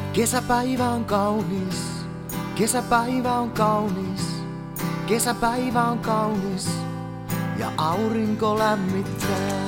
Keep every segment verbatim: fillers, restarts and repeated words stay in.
Kesäpäivä on kaunis, kesäpäivä on kaunis, kesäpäivä on kaunis ja aurinko lämmittää.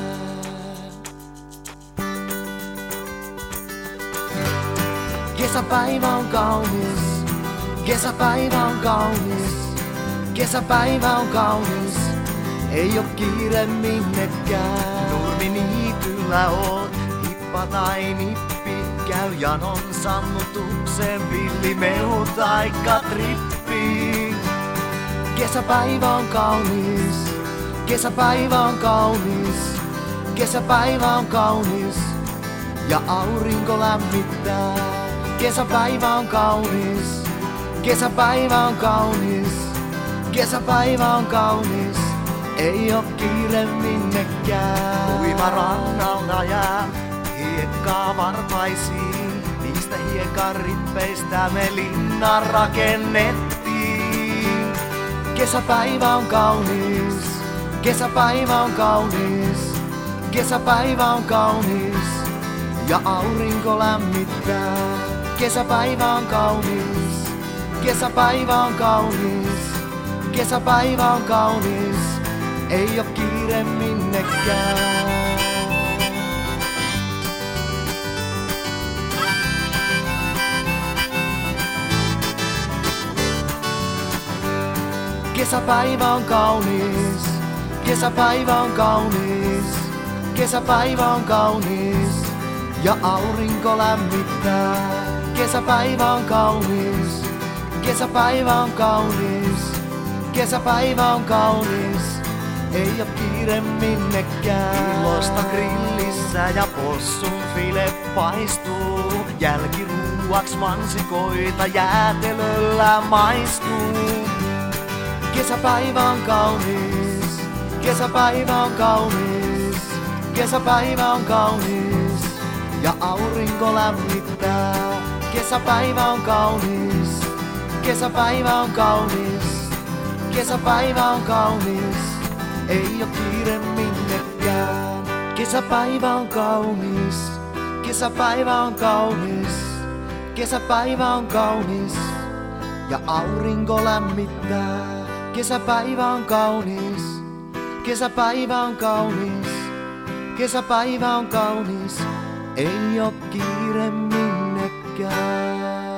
Kesäpäivä on kaunis, kesäpäivä on kaunis, kesäpäivä on kaunis, ei oo kiire minnekään. Nurminiityllä oot, hippa tai nippi, käy janon sammutuksen, villimehu taikka trippi. Kesäpäivä on kaunis, kesäpäivä on kaunis, kesäpäivä on kaunis ja aurinko lämmittää. Kesäpäivä on kaunis, kesäpäivä on kaunis, kesäpäivä on kaunis, ei oo kiire minnekään. Uima rannalta jää hiekkaa varpaisiin, niistä hiekan rippeistä me linnan rakennettiin. Kesäpäivä on kaunis, kesäpäivä on kaunis, kesäpäivä on kaunis ja aurinko lämmittää. Kesäpäivä on kaunis, kesäpäivä on kaunis, kesäpäivä on kaunis, ei oo kiire minnekään. Kesäpäivä on kaunis, kesäpäivä on kaunis, kesäpäivä on kaunis ja aurinko lämmittää. Kesäpäivä on kaunis, kesäpäivä on kaunis, kesäpäivä on kaunis, ei oo kiire minnekään. Ilosta grillissä ja possun file paistuu, jälkiruuaks mansikoita jäätelöllä maistuu. Kesäpäivä on kaunis, kesäpäivä on kaunis, kesäpäivä on kaunis ja aurinko lämmittää. Kesäpäivä on kaunis, kesäpäivä on kaunis, kesäpäivä on kaunis, ei oo kiire minnekään. Kesäpäivä on kaunis, kesäpäivä on kaunis, kesäpäivä on kaunis ja aurinko lämmittää. Kesäpäivä on kaunis, kesäpäivä on kaunis, kesäpäivä on kaunis, ei oo kiire minnekään.